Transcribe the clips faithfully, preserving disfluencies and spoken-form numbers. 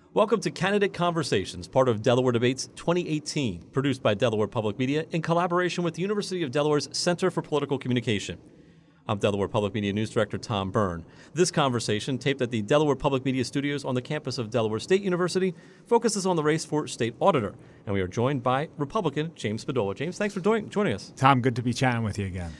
Welcome to Candidate Conversations, part of Delaware Debates twenty eighteen, produced by Delaware Public Media in collaboration with the University of Delaware's Center for Political Communication. I'm Delaware Public Media News Director Tom Byrne. This conversation, taped at the Delaware Public Media Studios on the campus of Delaware State University, focuses on the race for state auditor. And we are joined by Republican James Spadola. James, thanks for doing, joining us. Tom, good to be chatting with you again.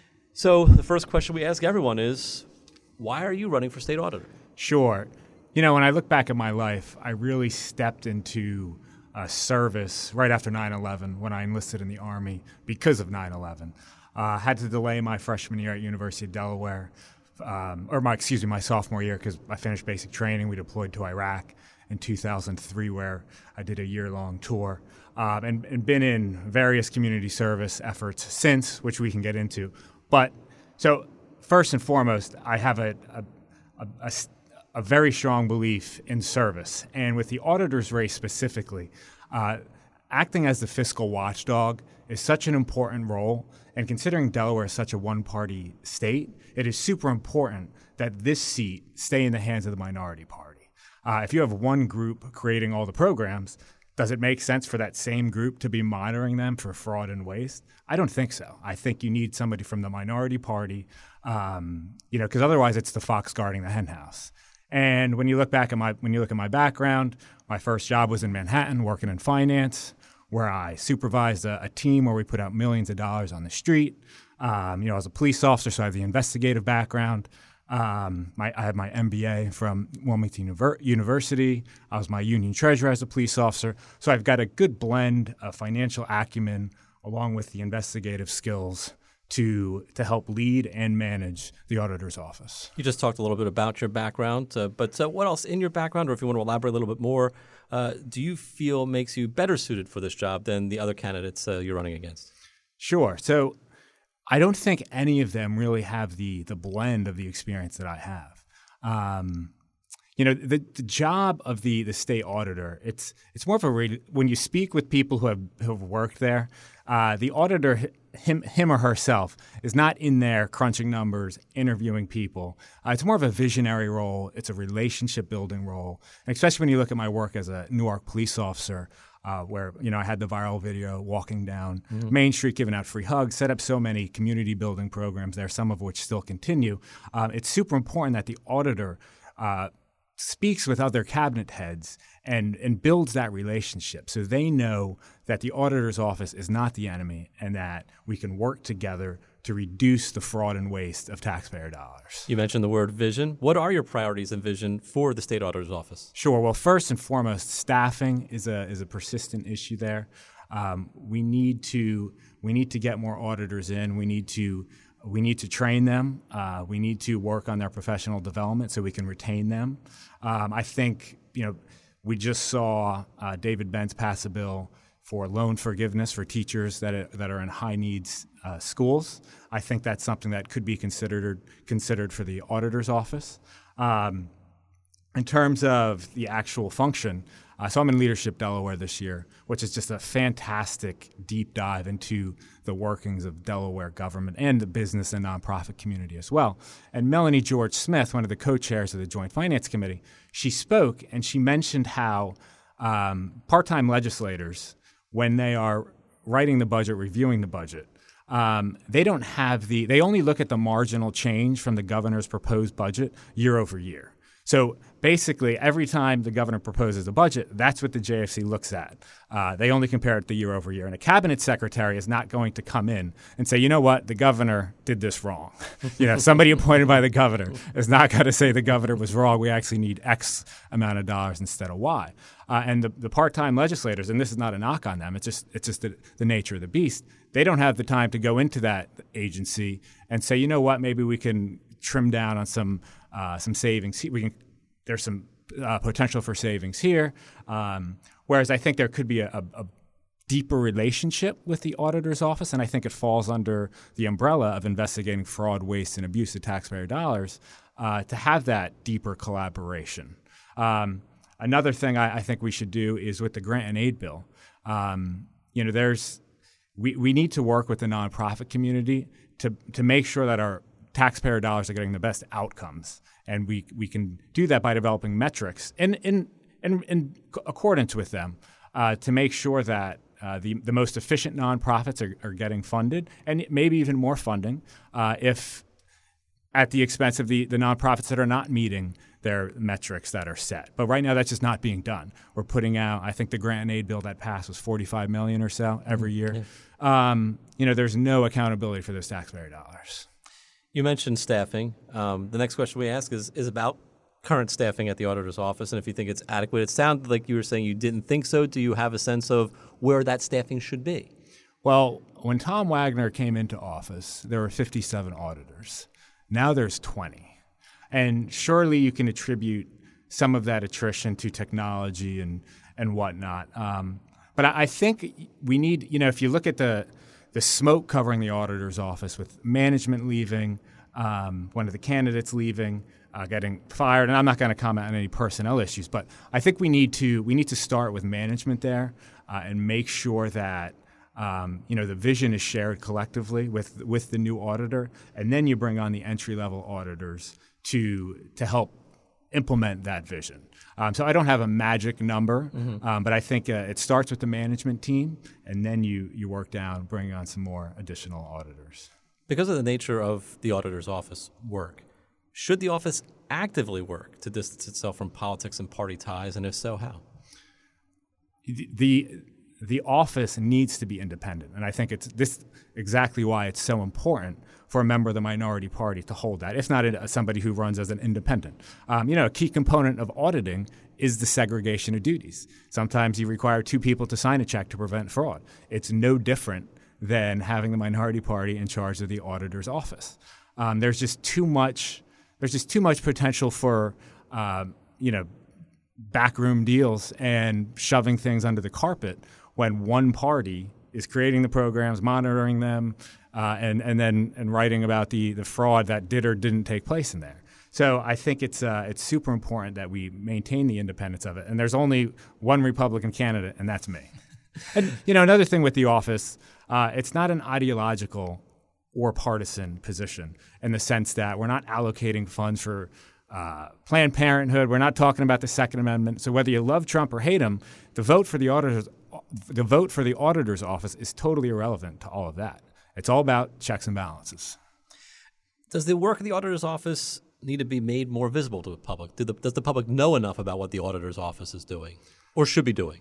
So the first question we ask everyone is, why are you running for state auditor? Sure. You know, when I look back at my life, I really stepped into uh, service right after nine eleven when I enlisted in the Army because of nine eleven. I uh, had to delay my freshman year at University of Delaware, um, or my, excuse me, my sophomore year because I finished basic training. We deployed to Iraq in two thousand three where I did a year-long tour um, and, and been in various community service efforts since, which we can get into. But so first and foremost, I have a, a, a, a a very strong belief in service. And with the auditor's race specifically, uh, acting as the fiscal watchdog is such an important role. And considering Delaware is such a one-party state, it is super important that this seat stay in the hands of the minority party. Uh, if you have one group creating all the programs, does it make sense for that same group to be monitoring them for fraud and waste? I don't think so. I think you need somebody from the minority party, um, you know, because otherwise it's the fox guarding the hen house. And when you look back at my when you look at my background, my first job was in Manhattan, working in finance, where I supervised a, a team where we put out millions of dollars on the street. Um, you know, I was a police officer, so I have the investigative background. Um, my, I have my M B A from Wilmington Univer- University. I was my union treasurer as a police officer. So I've got a good blend of financial acumen along with the investigative skills to to help lead and manage the auditor's office. You just talked a little bit about your background, uh, but uh, what else in your background, or if you want to elaborate a little bit more, uh, do you feel makes you better suited for this job than the other candidates uh, you're running against? Sure. So I don't think any of them really have the the blend of the experience that I have. Um, you know, the, the job of the the state auditor, it's it's more of a re- when you speak with people who have who have worked there, uh, the auditor, him him or herself, is not in there crunching numbers, interviewing people. Uh, it's more of a visionary role. It's a relationship building role, and especially when you look at my work as a Newark police officer, uh, where you know I had the viral video walking down mm-hmm. Main Street, giving out free hugs, set up so many community building programs there, some of which still continue. Um, it's super important that the auditor Uh, speaks with other cabinet heads and, and builds that relationship so they know that the auditor's office is not the enemy and that we can work together to reduce the fraud and waste of taxpayer dollars. You mentioned the word vision. What are your priorities and vision for the state auditor's office? Sure. Well, first and foremost, staffing is a is a persistent issue there. Um, we need to we need to get more auditors in. We need to We need to train them. Uh, we need to work on their professional development so we can retain them. Um, I think, you know, we just saw uh, David Benz pass a bill for loan forgiveness for teachers that are, that are in high needs uh, schools. I think that's something that could be considered considered for the auditor's office. Um, in terms of the actual function, Uh, so I'm in Leadership Delaware this year, which is just a fantastic deep dive into the workings of Delaware government and the business and nonprofit community as well. And Melanie George Smith, one of the co-chairs of the Joint Finance Committee, she spoke and she mentioned how um, part-time legislators, when they are writing the budget, reviewing the budget, um, they don't have the – they only look at the marginal change from the governor's proposed budget year over year. So basically, every time the governor proposes a budget, that's what the J F C looks at. Uh, they only compare it to year over year. And a cabinet secretary is not going to come in and say, you know what, the governor did this wrong. you know, somebody appointed by the governor is not going to say the governor was wrong. We actually need X amount of dollars instead of Y. Uh, and the, the part-time legislators, and this is not a knock on them, it's just it's just the, the nature of the beast. They don't have the time to go into that agency and say, you know what, maybe we can trim down on some uh, some savings. We can there's some uh, potential for savings here. Um, whereas I think there could be a, a, a deeper relationship with the auditor's office, and I think it falls under the umbrella of investigating fraud, waste, and abuse of taxpayer dollars uh, to have that deeper collaboration. Um, another thing I, I think we should do is with the grant and aid bill. Um, you know, there's we, we need to work with the nonprofit community to to make sure that our taxpayer dollars are getting the best outcomes. And we we can do that by developing metrics. And in in, in accordance with them uh, to make sure that uh, the, the most efficient nonprofits are, are getting funded, and maybe even more funding uh, if at the expense of the, the nonprofits that are not meeting their metrics that are set. But right now that's just not being done. We're putting out, I think the grant and aid bill that passed was forty-five million dollars or so every year. Yeah. Um, you know, there's no accountability for those taxpayer dollars. You mentioned staffing. Um, the next question we ask is, is about current staffing at the auditor's office and if you think it's adequate. It sounded like you were saying you didn't think so. Do you have a sense of where that staffing should be? Well, when Tom Wagner came into office, there were fifty-seven auditors. Now there's twenty. And surely you can attribute some of that attrition to technology and, and whatnot. Um, but I, I think we need, you know, if you look at the the smoke covering the auditor's office with management leaving, um, one of the candidates leaving, uh, getting fired, and I'm not going to comment on any personnel issues, but I think we need to we need to start with management there uh, and make sure that Um, you know, the vision is shared collectively with with the new auditor, and then you bring on the entry-level auditors to to help implement that vision. Um, so I don't have a magic number, mm-hmm. um, but I think uh, it starts with the management team, and then you you work down, bringing on some more additional auditors. Because of the nature of the auditor's office work, should the office actively work to distance itself from politics and party ties, and if so, how? The, the The office needs to be independent, and I think it's this exactly why it's so important for a member of the minority party to hold that, if not somebody who runs as an independent. Um, you know, a key component of auditing is the segregation of duties. Sometimes you require two people to sign a check to prevent fraud. It's no different than having the minority party in charge of the auditor's office. Um, there's just too much. There's just too much potential for, uh, you know, backroom deals and shoving things under the carpet when one party is creating the programs, monitoring them, uh, and and then and writing about the the fraud that did or didn't take place in there. So I think it's uh, it's super important that we maintain the independence of it. And there's only one Republican candidate, and that's me. And you know, another thing with the office, uh, it's not an ideological or partisan position in the sense that we're not allocating funds for Uh, Planned Parenthood. We're not talking about the Second Amendment. So whether you love Trump or hate him, the vote for the auditors, the vote for the auditor's office is totally irrelevant to all of that. It's all about checks and balances. Does the work of the auditor's office need to be made more visible to the public? Do the, does the public know enough about what the auditor's office is doing or should be doing?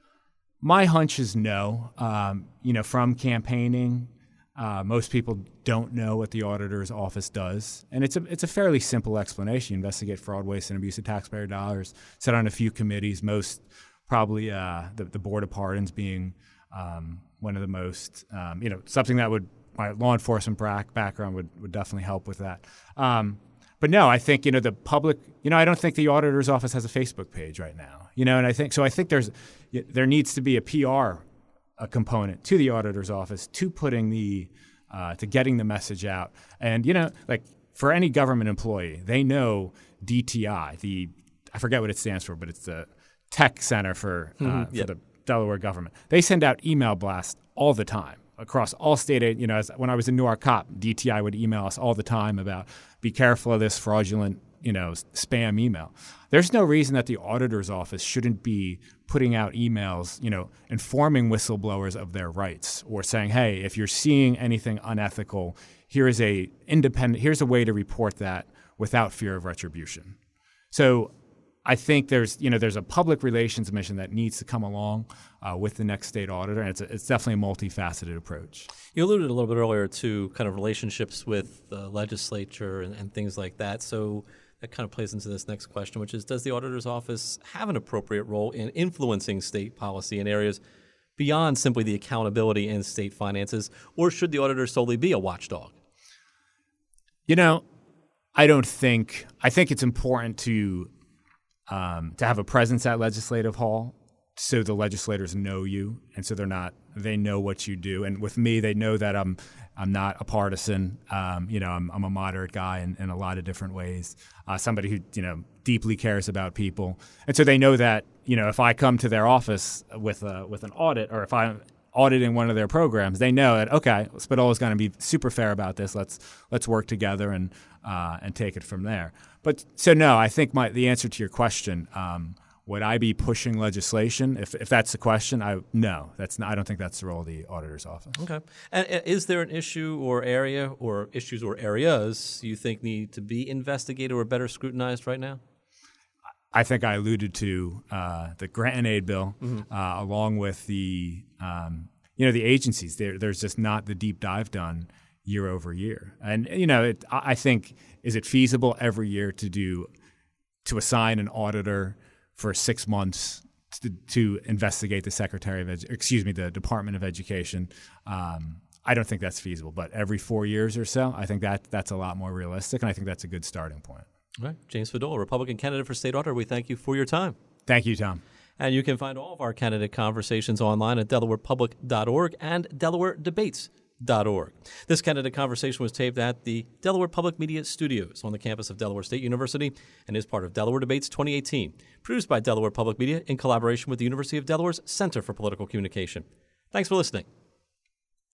My hunch is no. Um, you know, from campaigning, Uh, most people don't know what the auditor's office does, and it's a it's a fairly simple explanation. You investigate fraud, waste, and abuse of taxpayer dollars. Sit on a few committees, most probably uh, the, the Board of Pardons being um, one of the most, um, you know, something that would my law enforcement back, background would, would definitely help with that. Um, but no, I think, you know, the public, you know, I don't think the auditor's office has a Facebook page right now, you know, and I think so. I think there's there needs to be a P R a component to the auditor's office to putting the uh, to getting the message out. And you know, like for any government employee, they know D T I, the I forget what it stands for, but it's the Tech Center for uh, mm-hmm. yep. for the Delaware government. They send out email blasts all the time across all state. You know, as, when I was in Newark Cop, D T I would email us all the time about be careful of this fraudulent, you know, spam email. There's no reason that the auditor's office shouldn't be putting out emails, you know, informing whistleblowers of their rights or saying, hey, if you're seeing anything unethical, here is a independent, here's a way to report that without fear of retribution. So I think there's, you know, there's a public relations mission that needs to come along uh, with the next state auditor, and it's, a, it's definitely a multifaceted approach. You alluded a little bit earlier to kind of relationships with the legislature and, and things like that. So that kind of plays into this next question, which is, does the auditor's office have an appropriate role in influencing state policy in areas beyond simply the accountability in state finances, or should the auditor solely be a watchdog? You know, I don't think – I think it's important to um, to have a presence at Legislative Hall so the legislators know you, and so they're not – they know what you do. And with me, they know that I'm I'm not a partisan. Um, you know, I'm, I'm a moderate guy in, in a lot of different ways, uh, somebody who, you know, deeply cares about people. And so they know that, you know, if I come to their office with a, with an audit, or if I'm auditing one of their programs, they know that, okay, Spadola is going to be super fair about this. Let's let's work together and uh, and take it from there. But so no, I think my the answer to your question um, would I be pushing legislation? If if that's the question, I no, that's not, I don't think that's the role of the auditor's office. Okay. And uh, is there an issue or area or issues or areas you think need to be investigated or better scrutinized right now? I think I alluded to uh, the grant and aid bill, Mm-hmm. uh, along with the um, you know the agencies. There, there's just not the deep dive done year over year, and you know it, I think is it feasible every year to do to assign an auditor for six months to, to investigate the Secretary of Edu- excuse me the Department of Education? Um, I don't think that's feasible, but every four years or so, I think that that's a lot more realistic, and I think that's a good starting point. All right. James Fadola, Republican candidate for state auditor, we thank you for your time. Thank you, Tom. And you can find all of our candidate conversations online at delaware public dot org and delaware debates dot org. This candidate conversation was taped at the Delaware Public Media Studios on the campus of Delaware State University and is part of Delaware Debates twenty eighteen, produced by Delaware Public Media in collaboration with the University of Delaware's Center for Political Communication. Thanks for listening.